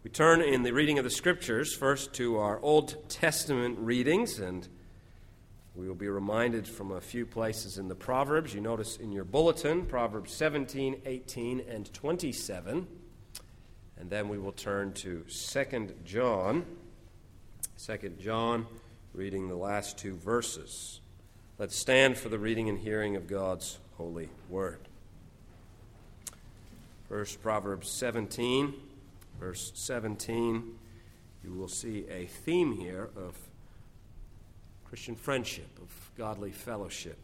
We turn in the reading of the Scriptures first to our Old Testament readings, and we will be reminded from a few places in the Proverbs. You notice in your bulletin, Proverbs 17, 18, and 27. And then we will turn to 2 John. 2 John, reading the last two verses. Let's stand for the reading and hearing of God's holy word. First, Proverbs 17. Verse 17, you will see a theme here of Christian friendship, of godly fellowship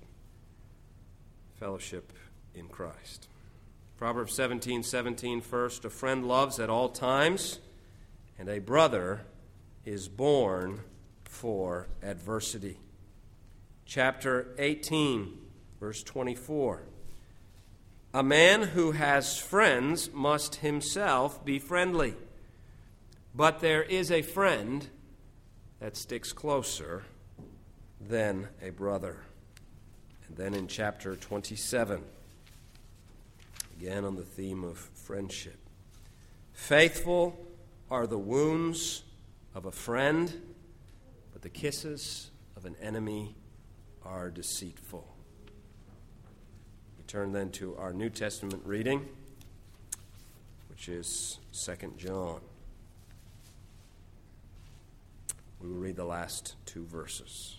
in Christ. Proverbs 17:17 first, a friend loves at all times, and a brother is born for adversity. Chapter 18, verse 24. A man who has friends must himself be friendly, but there is a friend that sticks closer than a brother. And then in chapter 27, again on the theme of friendship. Faithful are the wounds of a friend, but the kisses of an enemy are deceitful. Turn then to our New Testament reading, which is 2 John. We will read the last two verses.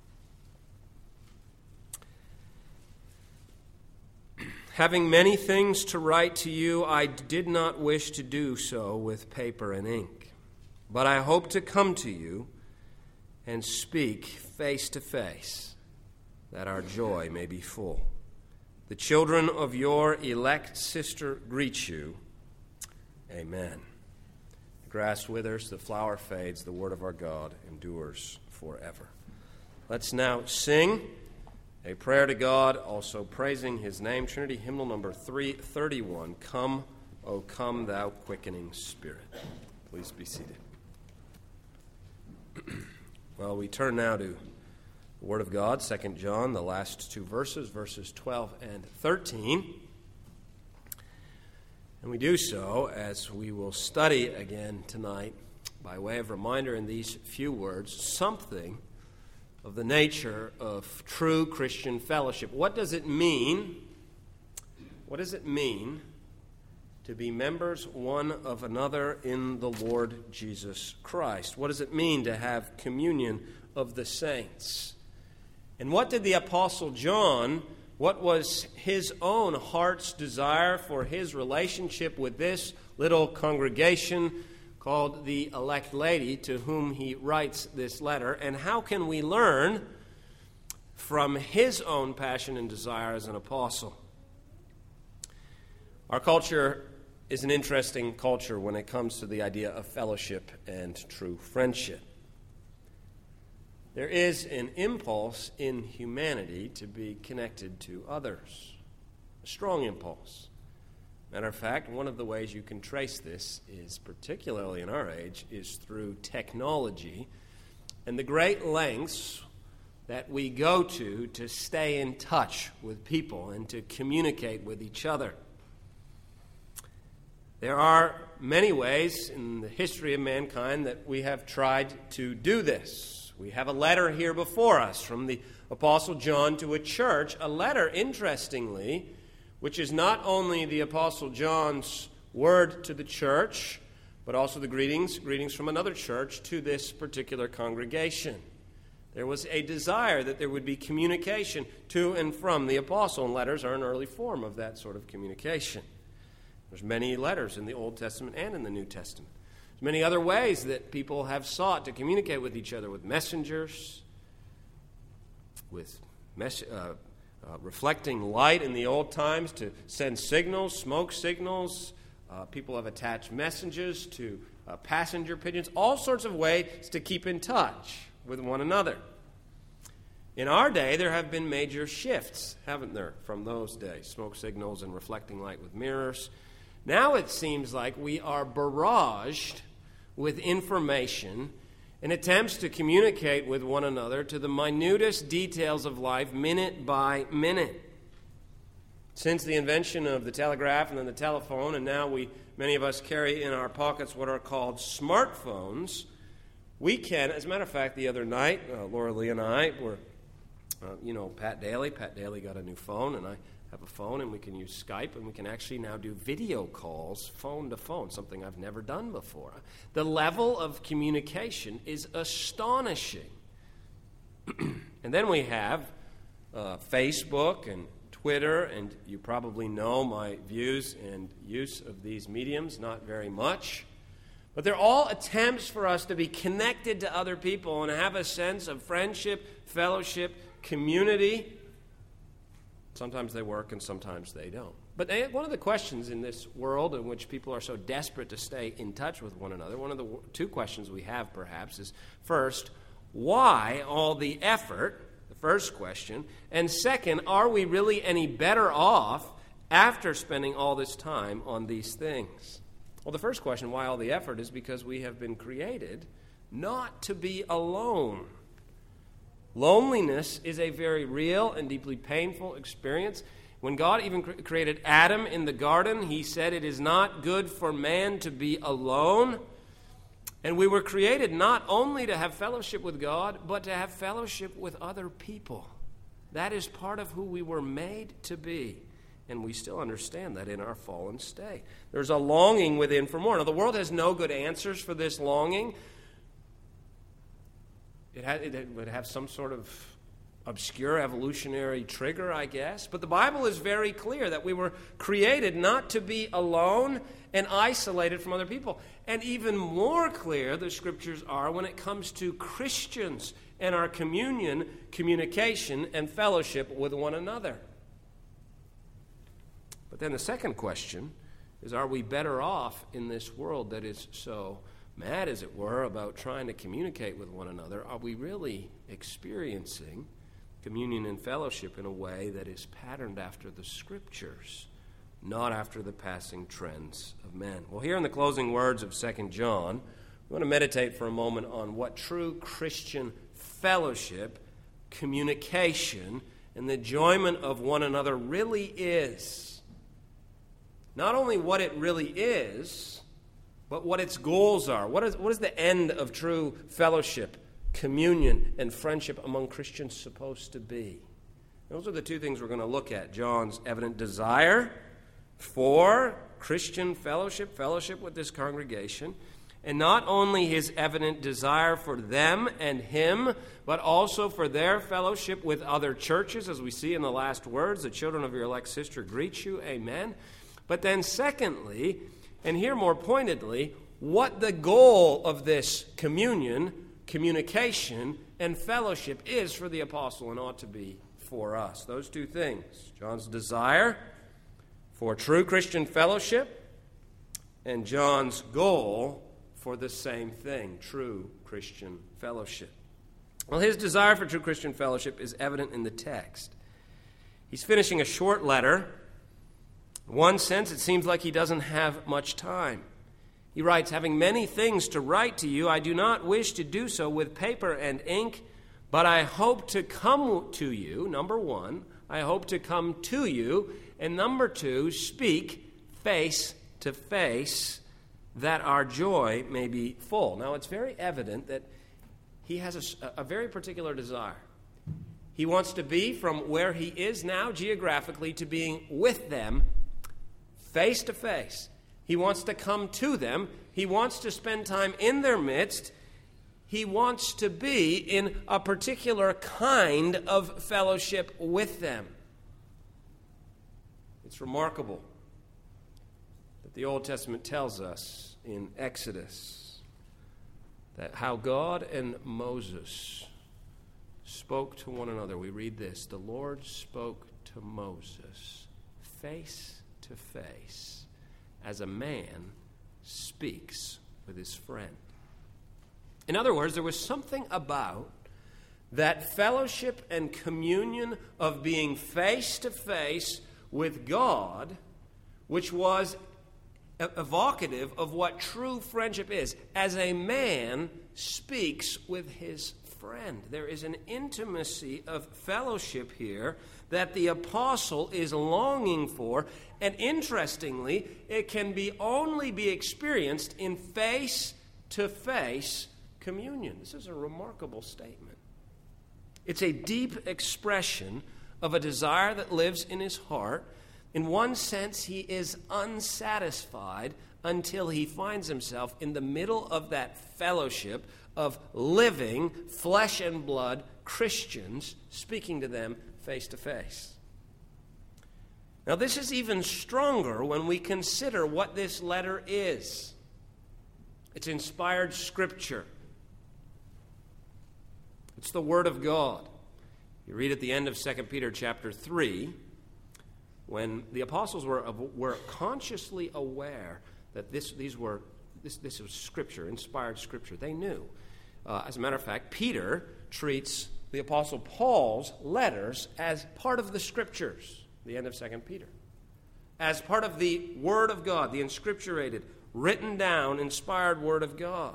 Having many things to write to you, I did not wish to do so with paper and ink, but I hope to come to you and speak face to face, that our joy may be full. The children of your elect sister greet you. Amen. The grass withers, the flower fades, the word of our God endures forever. Let's now sing a prayer to God, also praising his name. Trinity hymnal number 331, Come, O come, thou quickening Spirit. Please be seated. Well, we turn now to the Word of God, 2 John, the last two verses, verses 12 and 13. And we do so as we will study again tonight, by way of reminder in these few words, something of the nature of true Christian fellowship. What does it mean? What does it mean to be members one of another in the Lord Jesus Christ? What does it mean to have communion of the saints? And what did the Apostle John, what was his own heart's desire for his relationship with this little congregation called the Elect Lady, to whom he writes this letter? And how can we learn from his own passion and desire as an apostle? Our culture is an interesting culture when it comes to the idea of fellowship and true friendship. There is an impulse in humanity to be connected to others, a strong impulse. Matter of fact, one of the ways you can trace this is, particularly in our age, is through technology and the great lengths that we go to stay in touch with people and to communicate with each other. There are many ways in the history of mankind that we have tried to do this. We have a letter here before us from the Apostle John to a church, a letter, interestingly, which is not only the Apostle John's word to the church, but also the greetings from another church to this particular congregation. There was a desire that there would be communication to and from the apostle, and letters are an early form of that sort of communication. There's many letters in the Old Testament and in the New Testament. Many other ways that people have sought to communicate with each other, with messengers, with reflecting light in the old times to send signals, smoke signals. People have attached messages to passenger pigeons, all sorts of ways to keep in touch with one another. In our day, there have been major shifts, haven't there, from those days, smoke signals and reflecting light with mirrors. Now it seems like we are barraged with information and attempts to communicate with one another to the minutest details of life, minute by minute. Since the invention of the telegraph and then the telephone, and now many of us carry in our pockets what are called smartphones, we can, as a matter of fact, the other night, Laura Lee and I were, Pat Daly. Pat Daly got a new phone, and I have a phone, and we can use Skype, and we can actually now do video calls phone to phone, something I've never done before. The level of communication is astonishing. And then we have Facebook and Twitter, and you probably know my views and use of these mediums, not very much. But they're all attempts for us to be connected to other people and have a sense of friendship, fellowship, community. Sometimes they work and sometimes they don't. But one of the questions in this world in which people are so desperate to stay in touch with one another, one of the two questions we have perhaps is, first, why all the effort? The first question. And second, are we really any better off after spending all this time on these things? Well, the first question, why all the effort, is because we have been created not to be alone. Loneliness is a very real and deeply painful experience. When God even created Adam in the garden, he said it is not good for man to be alone. And we were created not only to have fellowship with God, but to have fellowship with other people. That is part of who we were made to be. And we still understand that in our fallen state. There's a longing within for more. Now, the world has no good answers for this longing. It would have some sort of obscure evolutionary trigger, I guess. But the Bible is very clear that we were created not to be alone and isolated from other people. And even more clear, the Scriptures are when it comes to Christians and our communion, communication, and fellowship with one another. But then the second question is, are we better off in this world that is so mad, as it were, about trying to communicate with one another? Are we really experiencing communion and fellowship in a way that is patterned after the Scriptures, not after the passing trends of men? Well, here in the closing words of 2 John, we want to meditate for a moment on what true Christian fellowship, communication, and the enjoyment of one another really is. Not only what it really is, but what its goals are. What is the end of true fellowship, communion, and friendship among Christians supposed to be? Those are the two things we're going to look at. John's evident desire for Christian fellowship with this congregation, and not only his evident desire for them and him, but also for their fellowship with other churches, as we see in the last words, the children of your elect sister greet you, amen. But then secondly, and here more pointedly, what the goal of this communion, communication, and fellowship is for the apostle and ought to be for us. Those two things, John's desire for true Christian fellowship and John's goal for the same thing, true Christian fellowship. Well, his desire for true Christian fellowship is evident in the text. He's finishing a short letter. In one sense, it seems like he doesn't have much time. He writes, having many things to write to you, I do not wish to do so with paper and ink, but I hope to come to you. Number one, I hope to come to you. And number two, speak face to face, that our joy may be full. Now, it's very evident that he has a very particular desire. He wants to be from where he is now geographically to being with them face to face. He wants to come to them. He wants to spend time in their midst. He wants to be in a particular kind of fellowship with them. It's remarkable that the Old Testament tells us in Exodus that how God and Moses spoke to one another. We read this, the Lord spoke to Moses face to face, as a man speaks with his friend. In other words, there was something about that fellowship and communion of being face to face with God, which was evocative of what true friendship is, as a man speaks with his friend. There is an intimacy of fellowship here that the apostle is longing for, and interestingly, it can only be experienced in face-to-face communion. This is a remarkable statement. It's a deep expression of a desire that lives in his heart. In one sense, he is unsatisfied until he finds himself in the middle of that fellowship of living, flesh and blood Christians, speaking to them face to face. Now, this is even stronger when we consider what this letter is. It's inspired Scripture. It's the Word of God. You read at the end of 2 Peter chapter 3, when the apostles were consciously aware that this was Scripture, inspired Scripture. They knew. As a matter of fact, Peter treats the Apostle Paul's letters as part of the Scriptures, the end of 2 Peter, as part of the Word of God, the inscripturated, written down, inspired Word of God.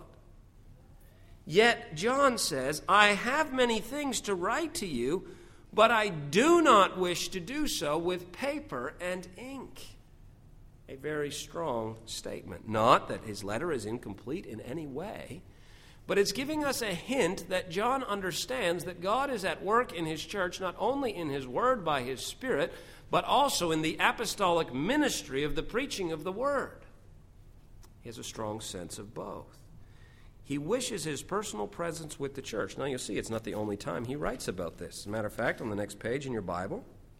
Yet John says, I have many things to write to you, but I do not wish to do so with paper and ink. A very strong statement. Not that his letter is incomplete in any way, but it's giving us a hint that John understands that God is at work in his church, not only in his word by his Spirit, but also in the apostolic ministry of the preaching of the word. He has a strong sense of both. He wishes his personal presence with the church. Now you'll see it's not the only time he writes about this. As a matter of fact, on the next page in your Bible,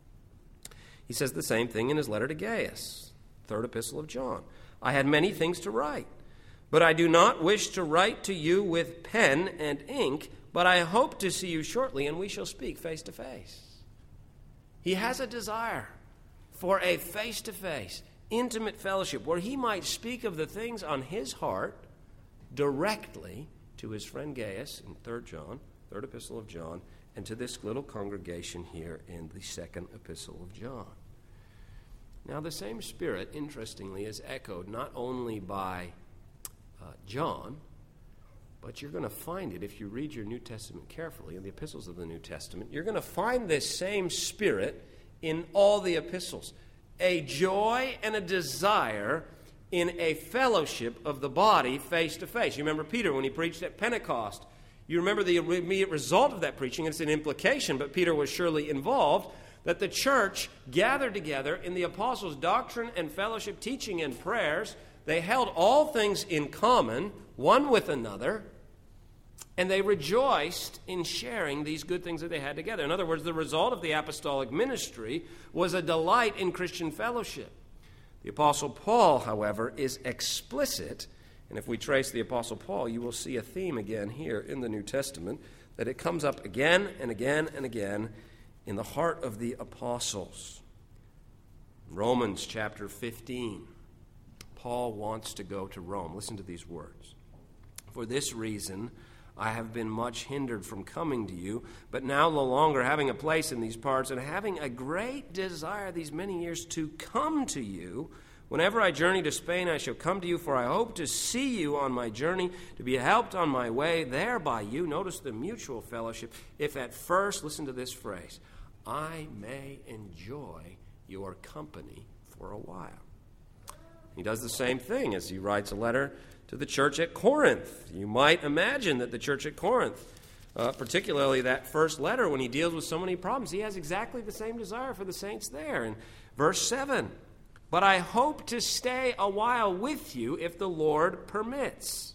he says the same thing in his letter to Gaius, third epistle of John. I had many things to write, but I do not wish to write to you with pen and ink, but I hope to see you shortly, and we shall speak face to face. He has a desire for a face-to-face, intimate fellowship where he might speak of the things on his heart directly to his friend Gaius in 3 John, third epistle of John, and to this little congregation here in the second epistle of John. Now, the same spirit, interestingly, is echoed not only by John, but you're going to find it if you read your New Testament carefully, in the epistles of the New Testament. You're going to find this same spirit in all the epistles. A joy and a desire in a fellowship of the body face to face. You remember Peter when he preached at Pentecost. You remember the immediate result of that preaching. It's an implication, but Peter was surely involved, that the church gathered together in the apostles' doctrine and fellowship, teaching and prayers. They held all things in common, one with another, and they rejoiced in sharing these good things that they had together. In other words, the result of the apostolic ministry was a delight in Christian fellowship. The Apostle Paul, however, is explicit, and if we trace the Apostle Paul, you will see a theme again here in the New Testament, that it comes up again and again and again in the heart of the apostles. Romans chapter 15. Paul wants to go to Rome. Listen to these words. For this reason, I have been much hindered from coming to you, but now no longer having a place in these parts and having a great desire these many years to come to you. Whenever I journey to Spain, I shall come to you, for I hope to see you on my journey, to be helped on my way there by you. Notice the mutual fellowship. If at first, listen to this phrase, I may enjoy your company for a while. He does the same thing as he writes a letter to the church at Corinth. You might imagine that the church at Corinth, particularly that first letter when he deals with so many problems, he has exactly the same desire for the saints there. In verse 7, but I hope to stay a while with you if the Lord permits.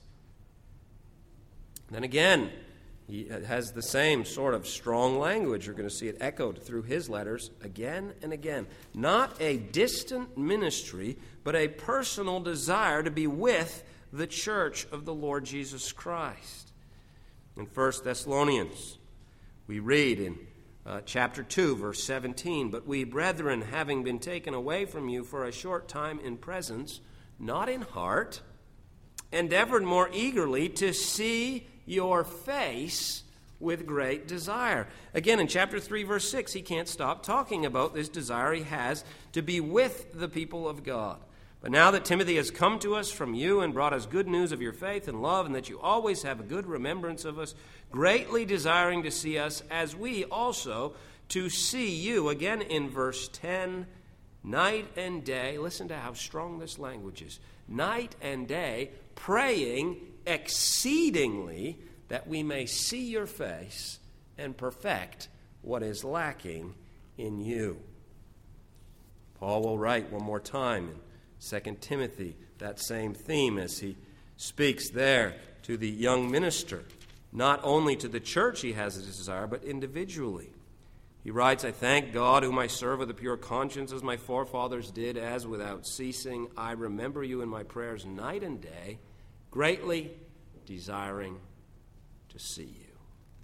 Then again, he has the same sort of strong language. You're going to see it echoed through his letters again and again. Not a distant ministry, but a personal desire to be with the church of the Lord Jesus Christ. In 1 Thessalonians, we read in chapter 2, verse 17, but we, brethren, having been taken away from you for a short time in presence, not in heart, endeavored more eagerly to see your face with great desire. Again, in chapter 3, verse 6, he can't stop talking about this desire he has to be with the people of God. But now that Timothy has come to us from you and brought us good news of your faith and love, and that you always have a good remembrance of us, greatly desiring to see us, as we also to see you," again in verse 10, "night and day," listen to how strong this language is, "night and day, praying exceedingly that we may see your face and perfect what is lacking in you." Paul will write one more time in 2 Timothy that same theme as he speaks there to the young minister, not only to the church he has a desire, but individually. He writes, "I thank God whom I serve with a pure conscience as my forefathers did, as without ceasing I remember you in my prayers night and day, greatly desiring to see you."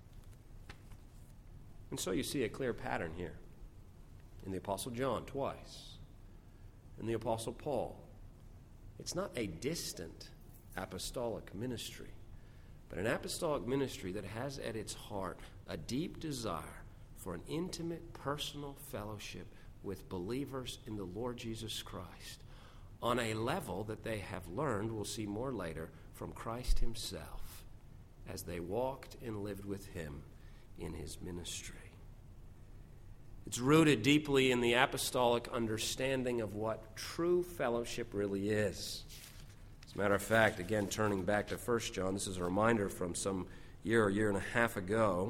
And so you see a clear pattern here in the Apostle John twice, in the Apostle Paul. It's not a distant apostolic ministry, but an apostolic ministry that has at its heart a deep desire for an intimate, personal fellowship with believers in the Lord Jesus Christ on a level that they have learned, we'll see more later, from Christ himself as they walked and lived with him in his ministry. It's rooted deeply in the apostolic understanding of what true fellowship really is. As a matter of fact, again, turning back to 1 John, this is a reminder from some year and a half ago.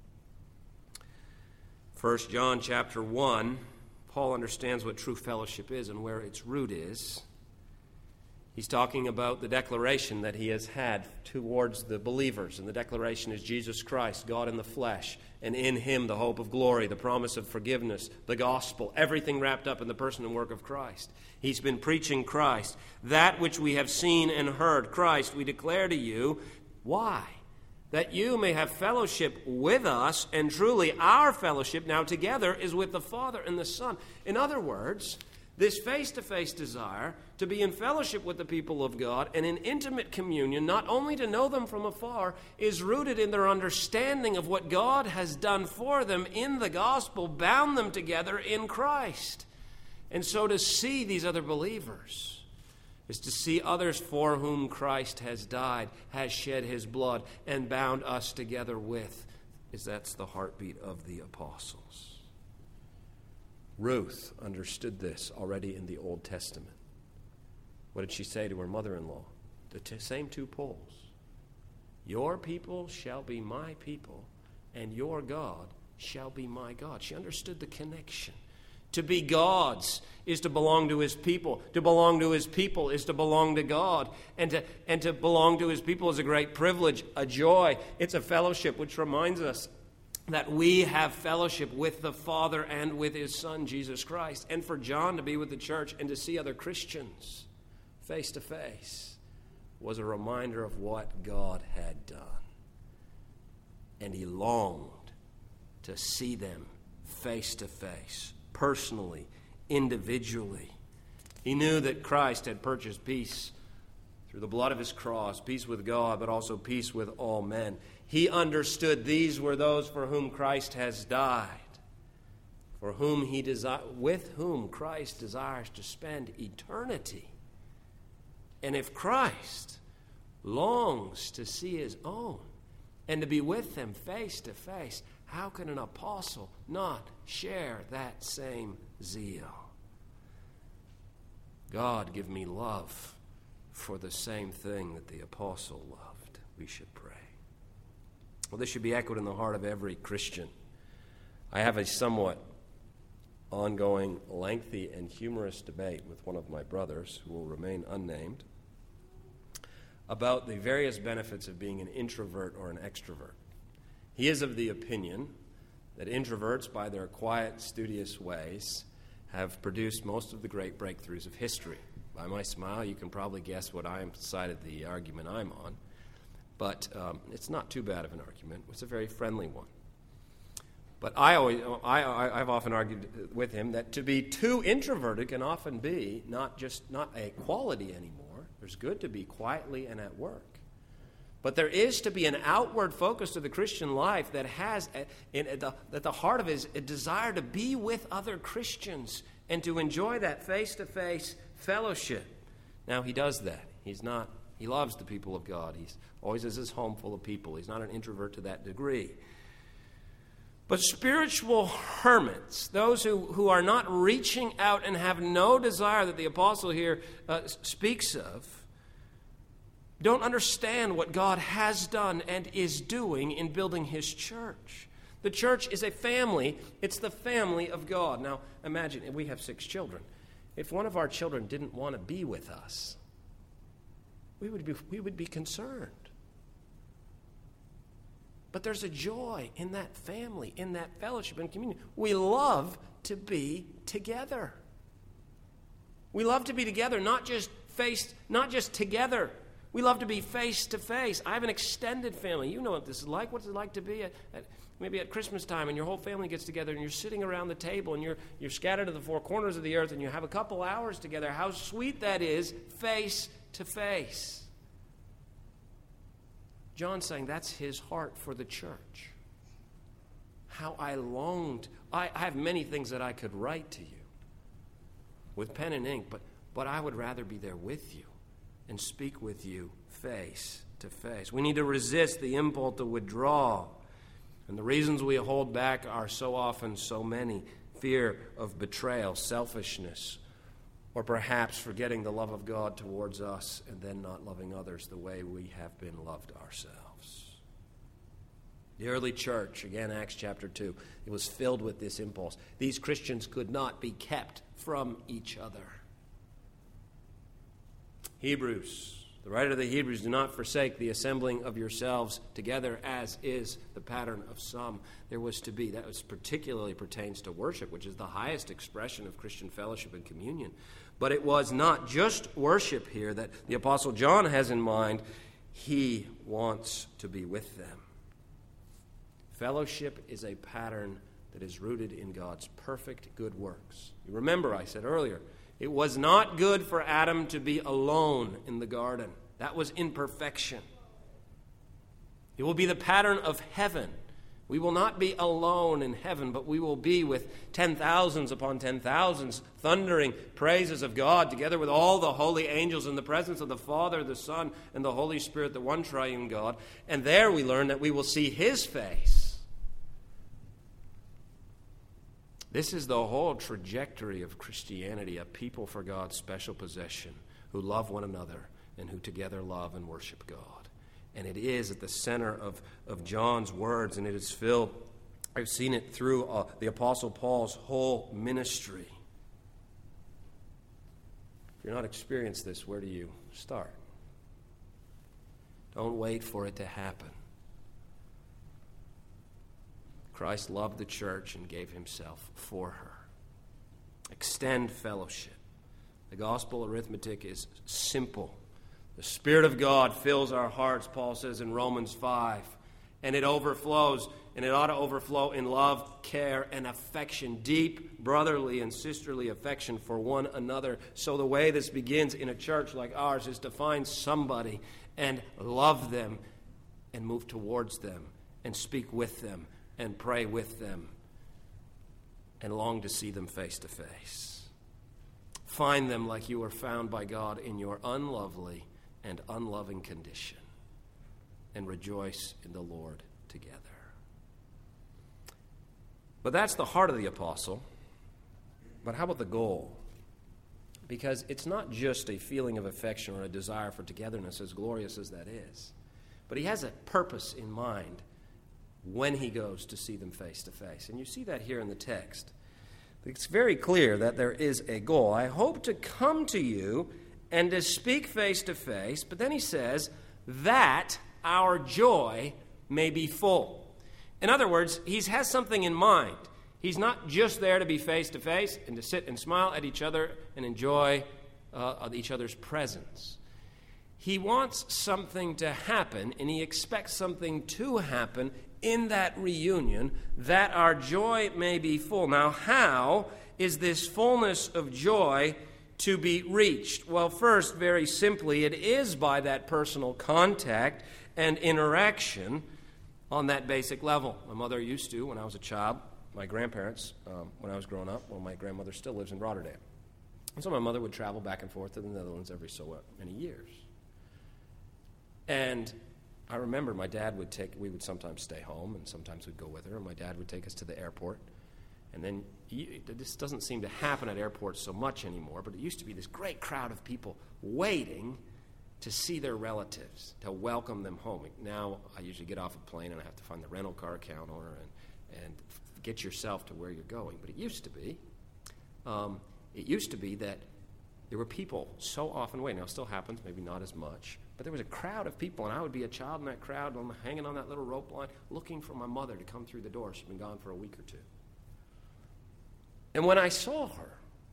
1 John chapter 1, Paul understands what true fellowship is and where its root is. He's talking about the declaration that he has had towards the believers. And the declaration is Jesus Christ, God in the flesh, and in him the hope of glory, the promise of forgiveness, the gospel, everything wrapped up in the person and work of Christ. He's been preaching Christ. That which we have seen and heard, Christ, we declare to you. Why? That you may have fellowship with us, and truly our fellowship now together is with the Father and the Son. In other words, this face-to-face desire to be in fellowship with the people of God and in intimate communion, not only to know them from afar, is rooted in their understanding of what God has done for them in the gospel, bound them together in Christ. And so to see these other believers is to see others for whom Christ has died, has shed his blood, and bound us together with. That's the heartbeat of the apostles. Ruth understood this already in the Old Testament. What did she say to her mother-in-law? The same two poles. Your people shall be my people, and your God shall be my God. She understood the connection. To be God's is to belong to his people. To belong to his people is to belong to God. And to belong to his people is a great privilege, a joy. It's a fellowship which reminds us that we have fellowship with the Father and with his Son, Jesus Christ. And for John to be with the church and to see other Christians face to face was a reminder of what God had done. And he longed to see them face to face, personally, individually. He knew that Christ had purchased peace through the blood of his cross, peace with God, but also peace with all men. He understood these were those for whom Christ has died, with whom Christ desires to spend eternity. And if Christ longs to see his own and to be with them face to face, how can an apostle not share that same zeal? God, give me love for the same thing that the apostle loved. We should pray. Well, this should be echoed in the heart of every Christian. I have a somewhat ongoing, lengthy, and humorous debate with one of my brothers, who will remain unnamed, about the various benefits of being an introvert or an extrovert. He is of the opinion that introverts, by their quiet, studious ways, have produced most of the great breakthroughs of history. By my smile, you can probably guess what side of the argument I'm on. But it's not too bad of an argument. It's a very friendly one. But I've often argued with him that to be too introverted can often be not a quality anymore. There's good to be quietly and at work. But there is to be an outward focus to the Christian life that has at the heart of it is a desire to be with other Christians and to enjoy that face-to-face fellowship. Now, he does that. He loves the people of God. He always has his home full of people. He's not an introvert to that degree. But spiritual hermits, those who are not reaching out and have no desire that the apostle here speaks of, don't understand what God has done and is doing in building his church. The church is a family. It's the family of God. Now, imagine, we have 6 children. If one of our children didn't want to be with us, we would be concerned. But there's a joy in that family, in that fellowship and communion. We love to be together. We love to be together, not just together. We love to be face to face. I have an extended family. You know what this is like. What's it like to be maybe at Christmas time and your whole family gets together and you're sitting around the table and you're scattered to the 4 corners of the earth and you have a couple hours together. How sweet that is, face to face. John's saying that's his heart for the church. How I longed. I have many things that I could write to you with pen and ink, but I would rather be there with you and speak with you face to face. We need to resist the impulse to withdraw. And the reasons we hold back are so often so many. Fear of betrayal, selfishness, or perhaps forgetting the love of God towards us and then not loving others the way we have been loved ourselves. The early church, again, Acts chapter 2, it was filled with this impulse. These Christians could not be kept from each other. Hebrews, the writer of the Hebrews, do not forsake the assembling of yourselves together, as is the pattern of some. There was to be. That was particularly pertains to worship, which is the highest expression of Christian fellowship and communion. But it was not just worship here that the Apostle John has in mind. He wants to be with them. Fellowship is a pattern that is rooted in God's perfect good works. You remember, I said earlier, it was not good for Adam to be alone in the garden. That was imperfection. It will be the pattern of heaven. We will not be alone in heaven, but we will be with 10,000s upon 10,000s, thundering praises of God, together with all the holy angels in the presence of the Father, the Son, and the Holy Spirit, the one triune God. And there we learn that we will see his face. This is the whole trajectory of Christianity, a people for God's special possession, who love one another and who together love and worship God. And it is at the center of John's words, and it is filled, I've seen it through the Apostle Paul's whole ministry. If you're not experienced this, where do you start? Don't wait for it to happen. Christ loved the church and gave himself for her. Extend fellowship. The gospel arithmetic is simple. The Spirit of God fills our hearts, Paul says in Romans 5, and it overflows, and it ought to overflow in love, care, and affection, deep brotherly and sisterly affection for one another. So the way this begins in a church like ours is to find somebody and love them and move towards them and speak with them and pray with them and long to see them face to face. Find them like you were found by God in your unlovely and unloving condition, and rejoice in the Lord together. But that's the heart of the apostle. But how about the goal? Because it's not just a feeling of affection or a desire for togetherness, as glorious as that is. But he has a purpose in mind when he goes to see them face to face. And you see that here in the text. It's very clear that there is a goal. I hope to come to you and to speak face to face, but then he says, that our joy may be full. In other words, he has something in mind. He's not just there to be face to face and to sit and smile at each other and enjoy each other's presence. He wants something to happen, and he expects something to happen in that reunion, that our joy may be full. Now, how is this fullness of joy to be reached? Well, first, very simply, it is by that personal contact and interaction on that basic level. My mother used to, when I was a child, my grandparents, when I was growing up, well, my grandmother still lives in Rotterdam. And so my mother would travel back and forth to the Netherlands every so many years. And I remember my dad we would sometimes stay home, and sometimes we'd go with her, and my dad would take us to the airport. And then, this doesn't seem to happen at airports so much anymore, but it used to be this great crowd of people waiting to see their relatives, to welcome them home. Now, I usually get off a plane, and I have to find the rental car account owner and get yourself to where you're going. But it used to be that there were people so often waiting. Now, it still happens, maybe not as much. But there was a crowd of people, and I would be a child in that crowd, hanging on that little rope line, looking for my mother to come through the door. She'd been gone for a week or two. And when I saw her,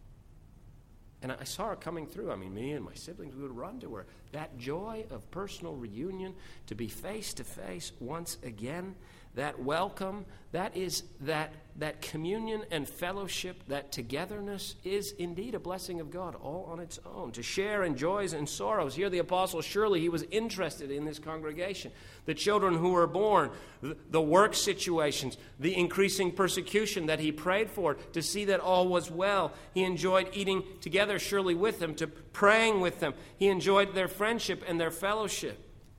and I saw her coming through, me and my siblings, we would run to her. That joy of personal reunion, to be face to face once again, that welcome, that is that communion and fellowship, that togetherness is indeed a blessing of God all on its own. To share in joys and sorrows. Here the apostle, surely he was interested in this congregation. The children who were born, the work situations, the increasing persecution that he prayed for, to see that all was well. He enjoyed eating together surely with them, to praying with them. He enjoyed their friendship and their fellowship.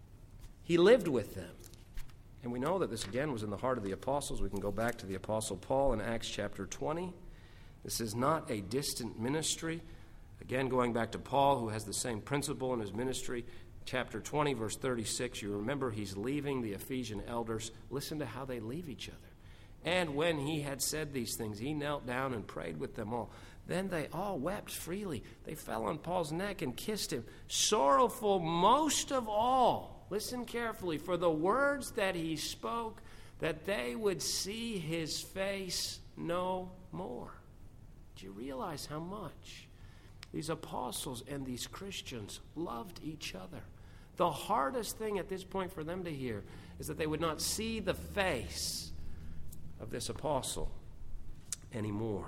He lived with them. And we know that this, again, was in the heart of the apostles. We can go back to the Apostle Paul in Acts chapter 20. This is not a distant ministry. Again, going back to Paul, who has the same principle in his ministry. Chapter 20, verse 36, you remember he's leaving the Ephesian elders. Listen to how they leave each other. And when he had said these things, he knelt down and prayed with them all. Then they all wept freely. They fell on Paul's neck and kissed him, sorrowful most of all. Listen carefully, for the words that he spoke, that they would see his face no more. Do you realize how much these apostles and these Christians loved each other? The hardest thing at this point for them to hear is that they would not see the face of this apostle anymore.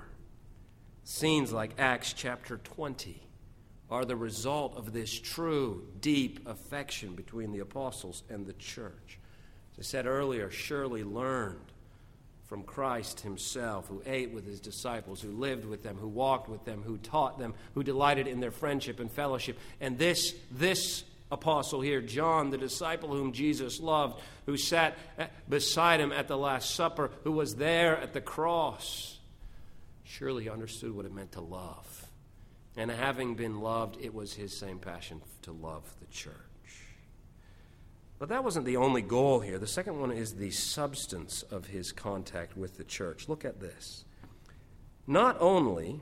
Scenes like Acts chapter 20 are the result of this true, deep affection between the apostles and the church. As I said earlier, surely learned from Christ himself, who ate with his disciples, who lived with them, who walked with them, who taught them, who delighted in their friendship and fellowship. And this apostle here, John, the disciple whom Jesus loved, who sat beside him at the Last Supper, who was there at the cross, surely understood what it meant to love. And having been loved, it was his same passion to love the church. But that wasn't the only goal here. The second one is the substance of his contact with the church. Look at this. Not only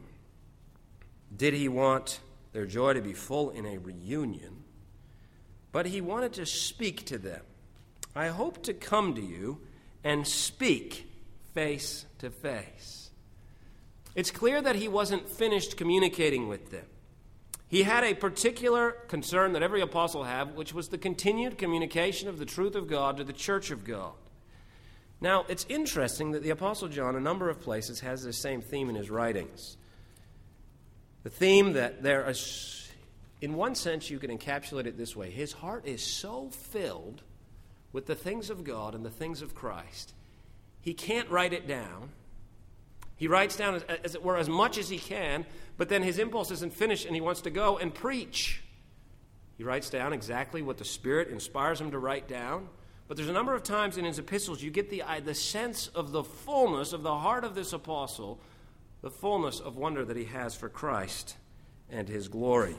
did he want their joy to be full in a reunion, but he wanted to speak to them. I hope to come to you and speak face to face. It's clear that he wasn't finished communicating with them. He had a particular concern that every apostle had, which was the continued communication of the truth of God to the church of God. Now, it's interesting that the Apostle John, a number of places, has the same theme in his writings. The theme that there is, in one sense, you can encapsulate it this way. His heart is so filled with the things of God and the things of Christ, he can't write it down. He writes down, as it were, as much as he can, but then his impulse isn't finished and he wants to go and preach. He writes down exactly what the Spirit inspires him to write down. But there's a number of times in his epistles you get the sense of the fullness of the heart of this apostle, the fullness of wonder that he has for Christ and his glory.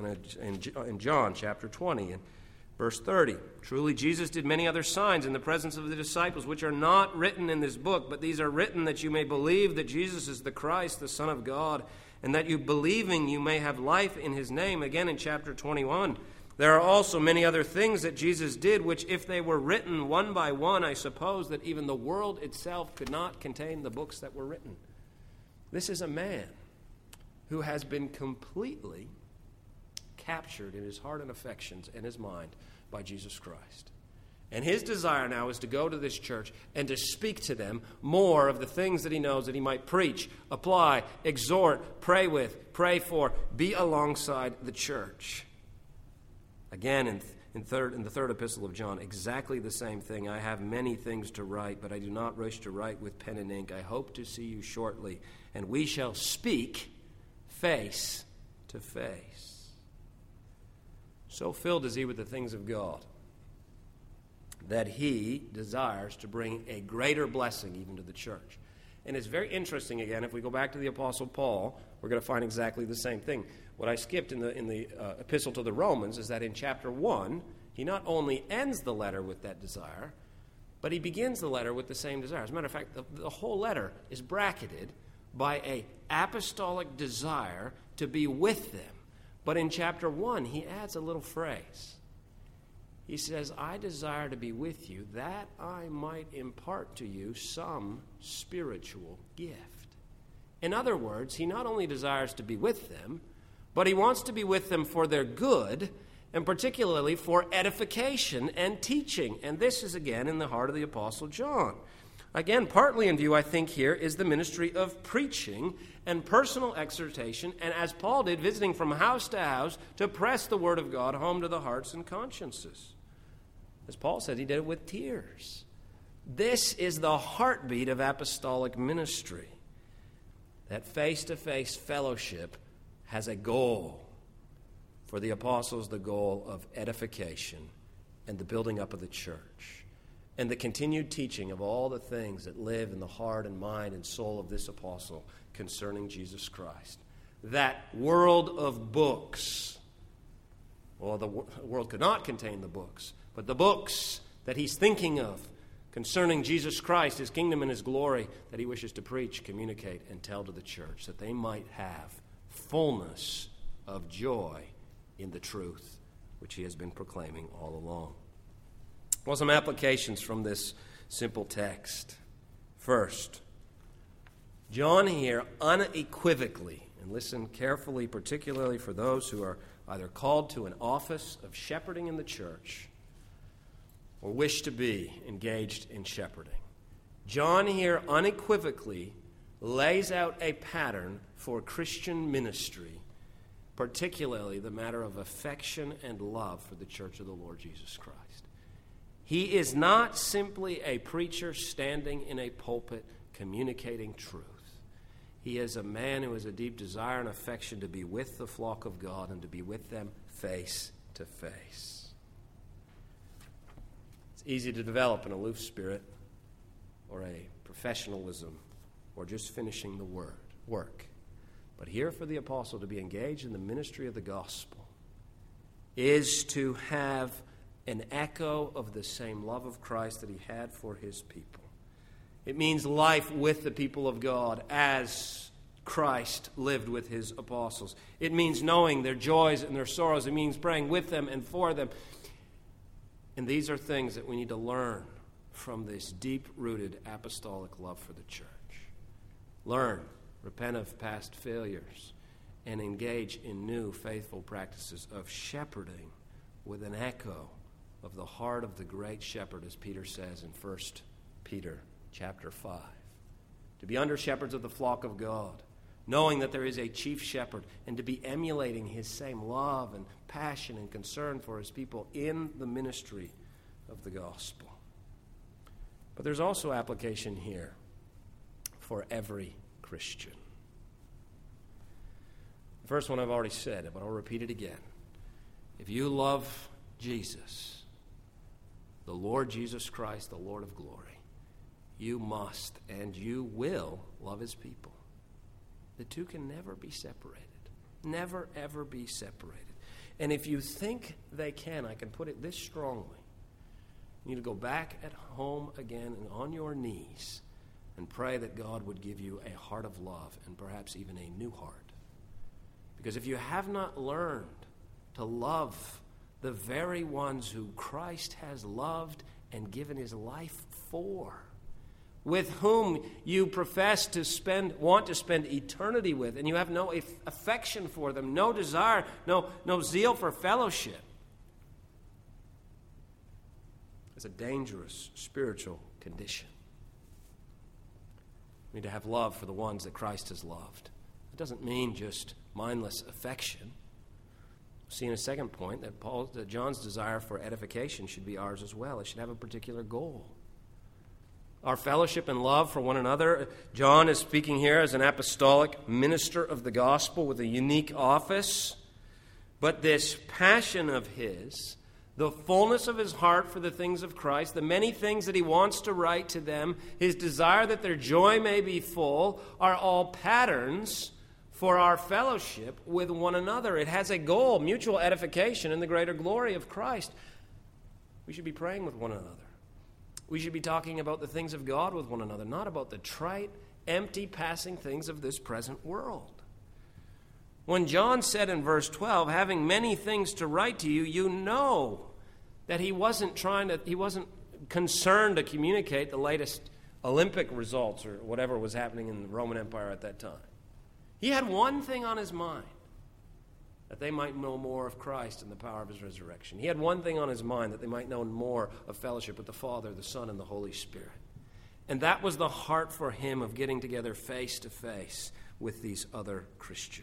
In John chapter 20 and verse 30, truly Jesus did many other signs in the presence of the disciples, which are not written in this book, but these are written that you may believe that Jesus is the Christ, the Son of God, and that you believing you may have life in his name. Again in chapter 21, there are also many other things that Jesus did, which if they were written one by one, I suppose that even the world itself could not contain the books that were written. This is a man who has been completely captured in his heart and affections and his mind by Jesus Christ. And his desire now is to go to this church and to speak to them more of the things that he knows that he might preach, apply, exhort, pray with, pray for, be alongside the church. Again, in the third epistle of John, exactly the same thing. I have many things to write, but I do not wish to write with pen and ink. I hope to see you shortly, and we shall speak face to face. So filled is he with the things of God that he desires to bring a greater blessing even to the church. And it's very interesting, again, if we go back to the Apostle Paul, we're going to find exactly the same thing. What I skipped in the epistle to the Romans is that in chapter 1, he not only ends the letter with that desire, but he begins the letter with the same desire. As a matter of fact, the whole letter is bracketed by an apostolic desire to be with them. But in chapter 1, he adds a little phrase. He says, I desire to be with you that I might impart to you some spiritual gift. In other words, he not only desires to be with them, but he wants to be with them for their good, and particularly for edification and teaching. And this is, again, in the heart of the Apostle John. Again, partly in view, I think, here is the ministry of preaching and personal exhortation, and as Paul did, visiting from house to house to press the word of God home to the hearts and consciences. As Paul said, he did it with tears. This is the heartbeat of apostolic ministry. That face-to-face fellowship has a goal. For the apostles, the goal of edification and the building up of the church and the continued teaching of all the things that live in the heart and mind and soul of this apostle concerning Jesus Christ. That world of books, well, the world could not contain the books, but the books that he's thinking of concerning Jesus Christ, his kingdom and his glory, that he wishes to preach, communicate, and tell to the church, that they might have fullness of joy in the truth which he has been proclaiming all along. Well, some applications from this simple text. First, John here unequivocally, and listen carefully, particularly for those who are either called to an office of shepherding in the church or wish to be engaged in shepherding. John here unequivocally lays out a pattern for Christian ministry, particularly the matter of affection and love for the church of the Lord Jesus Christ. He is not simply a preacher standing in a pulpit communicating truth. He is a man who has a deep desire and affection to be with the flock of God and to be with them face to face. It's easy to develop an aloof spirit or a professionalism or just finishing the work. But here for the apostle to be engaged in the ministry of the gospel is to have an echo of the same love of Christ that he had for his people. It means life with the people of God as Christ lived with his apostles. It means knowing their joys and their sorrows. It means praying with them and for them. And these are things that we need to learn from this deep-rooted apostolic love for the church. Learn, repent of past failures, and engage in new faithful practices of shepherding with an echo of the heart of the great shepherd, as Peter says in 1 Peter chapter 5. To be under shepherds of the flock of God, knowing that there is a chief shepherd, and to be emulating his same love and passion and concern for his people in the ministry of the gospel. But there's also application here for every Christian. The first one I've already said, but I'll repeat it again. If you love Jesus, the Lord Jesus Christ, the Lord of glory, you must and you will love his people. The two can never be separated. Never, ever be separated. And if you think they can, I can put it this strongly. You need to go back at home again and on your knees and pray that God would give you a heart of love and perhaps even a new heart. Because if you have not learned to love the very ones who Christ has loved and given his life for, with whom you profess to want to spend eternity with, and you have no affection for them, no desire, no zeal for fellowship, it's a dangerous spiritual condition. We need to have love for the ones that Christ has loved. It doesn't mean just mindless affection. We'll see in a second point that John's desire for edification should be ours as well. It should have a particular goal. our fellowship and love for one another. John is speaking here as an apostolic minister of the gospel with a unique office. But this passion of his, the fullness of his heart for the things of Christ, the many things that he wants to write to them, his desire that their joy may be full, are all patterns for our fellowship with one another. It has a goal, mutual edification in the greater glory of Christ. We should be praying with one another. We should be talking about the things of God with one another, not about the trite, empty, passing things of this present world. When John said in verse 12, having many things to write to you, you know that he wasn't concerned to communicate the latest Olympic results or whatever was happening in the Roman Empire at that time. He had one thing on his mind, that they might know more of Christ and the power of his resurrection. He had one thing on his mind, that they might know more of fellowship with the Father, the Son, and the Holy Spirit. And that was the heart for him of getting together face to face with these other Christians.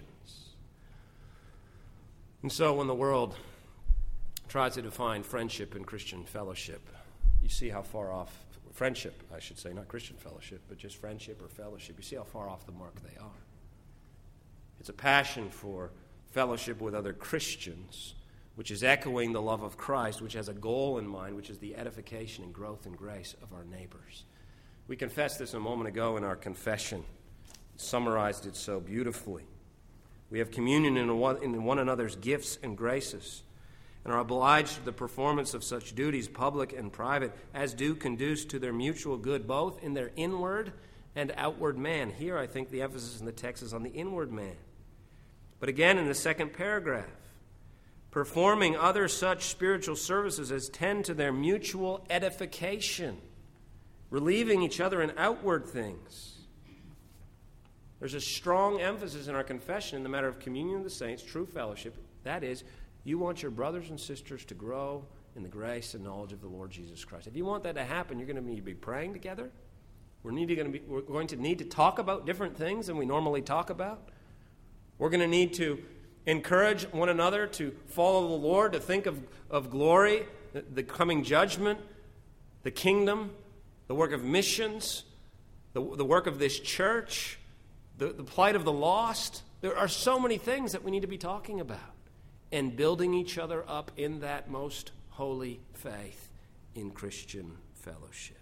And so when the world tries to define friendship and Christian fellowship, you see how far off, friendship, I should say, not Christian fellowship, but just friendship or fellowship, you see how far off the mark they are. It's a passion for fellowship with other Christians, which is echoing the love of Christ, which has a goal in mind, which is the edification and growth and grace of our neighbors. We confessed this a moment ago in our confession, summarized it so beautifully. We have communion in one another's gifts and graces, and are obliged to the performance of such duties, public and private, as do conduce to their mutual good, both in their inward and outward man. Here, I think the emphasis in the text is on the inward man. But again, in the second paragraph, performing other such spiritual services as tend to their mutual edification, relieving each other in outward things. There's a strong emphasis in our confession in the matter of communion of the saints, true fellowship. That is, you want your brothers and sisters to grow in the grace and knowledge of the Lord Jesus Christ. If you want that to happen, you're going to need to be praying together. We're going to need to talk about different things than we normally talk about. We're going to need to encourage one another to follow the Lord, to think of glory, the coming judgment, the kingdom, the work of missions, the work of this church, the plight of the lost. There are so many things that we need to be talking about and building each other up in that most holy faith in Christian fellowship.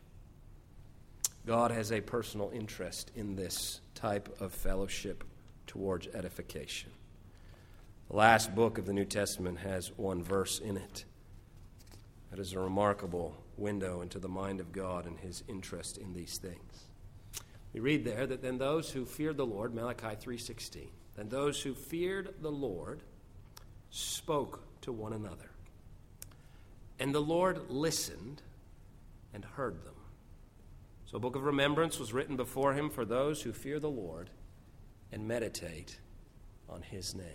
God has a personal interest in this type of fellowship towards edification. The last book of the New Testament has one verse in it that is a remarkable window into the mind of God and his interest in these things. We read there that then those who feared the Lord, Malachi 3:16, then those who feared the Lord spoke to one another. And the Lord listened and heard them. So a book of remembrance was written before him for those who fear the Lord and meditate on his name.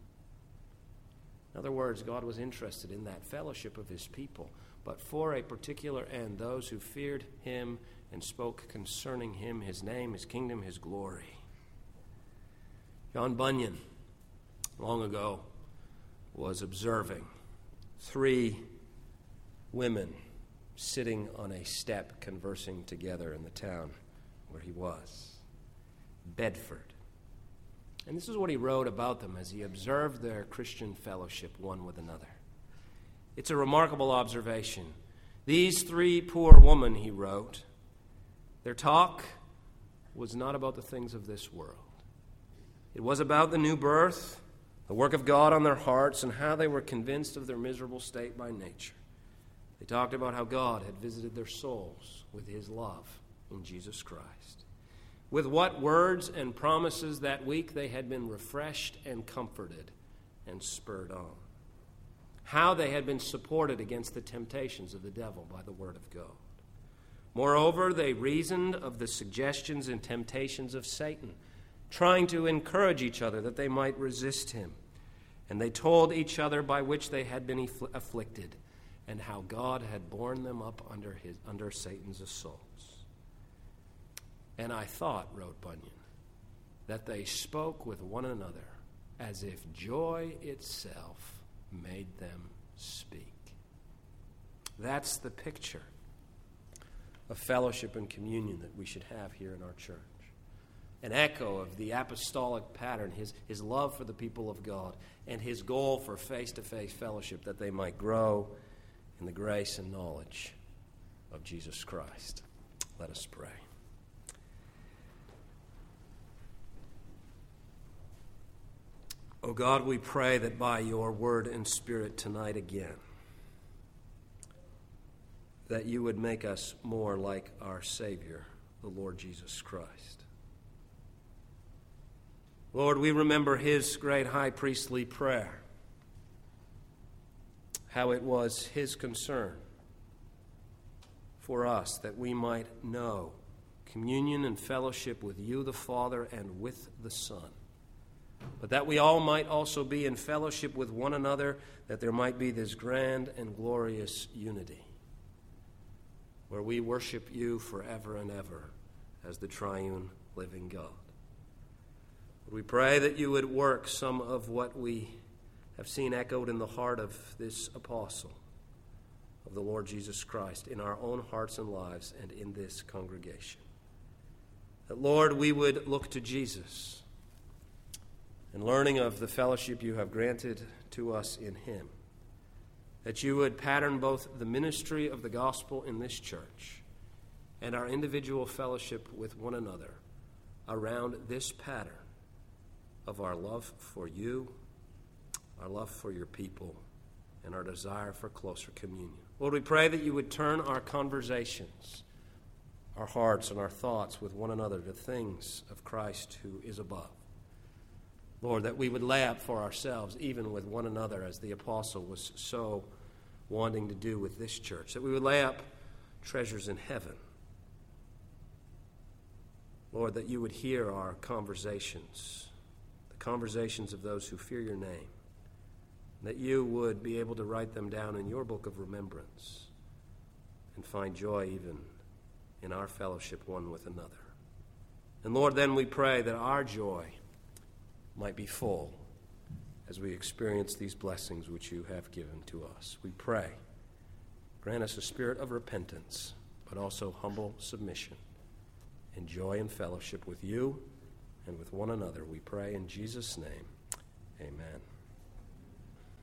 In other words, God was interested in that fellowship of his people, but for a particular end, those who feared him and spoke concerning him, his name, his kingdom, his glory. John Bunyan, long ago, was observing 3 women sitting on a step conversing together in the town where he was, Bedford. And this is what he wrote about them as he observed their Christian fellowship one with another. It's a remarkable observation. These 3 poor women, he wrote, their talk was not about the things of this world. It was about the new birth, the work of God on their hearts, and how they were convinced of their miserable state by nature. They talked about how God had visited their souls with his love in Jesus Christ. With what words and promises that week they had been refreshed and comforted and spurred on. How they had been supported against the temptations of the devil by the word of God. Moreover, they reasoned of the suggestions and temptations of Satan, trying to encourage each other that they might resist him. And they told each other by which they had been afflicted, and how God had borne them up under Satan's assaults. And I thought, wrote Bunyan, that they spoke with one another as if joy itself made them speak. That's the picture of fellowship and communion that we should have here in our church. An echo of the apostolic pattern, his love for the people of God, and his goal for face-to-face fellowship, that they might grow in the grace and knowledge of Jesus Christ. Let us pray. O God, we pray that by your word and spirit tonight again, that you would make us more like our Savior, the Lord Jesus Christ. Lord, we remember his great high priestly prayer, how it was his concern for us that we might know communion and fellowship with you, the Father, and with the Son, but that we all might also be in fellowship with one another, that there might be this grand and glorious unity, where we worship you forever and ever as the triune living God. We pray that you would work some of what we have seen echoed in the heart of this apostle of the Lord Jesus Christ in our own hearts and lives and in this congregation. That, Lord, we would look to Jesus and learning of the fellowship you have granted to us in him, that you would pattern both the ministry of the gospel in this church and our individual fellowship with one another around this pattern of our love for you, our love for your people, and our desire for closer communion. Lord, we pray that you would turn our conversations, our hearts and our thoughts with one another to things of Christ who is above. Lord, that we would lay up for ourselves, even with one another, as the apostle was so wanting to do with this church, that we would lay up treasures in heaven. Lord, that you would hear our conversations, the conversations of those who fear your name, that you would be able to write them down in your book of remembrance and find joy even in our fellowship one with another. And Lord, then we pray that our joy might be full as we experience these blessings which you have given to us. We pray, grant us a spirit of repentance, but also humble submission and joy and fellowship with you and with one another. We pray in Jesus' name, amen.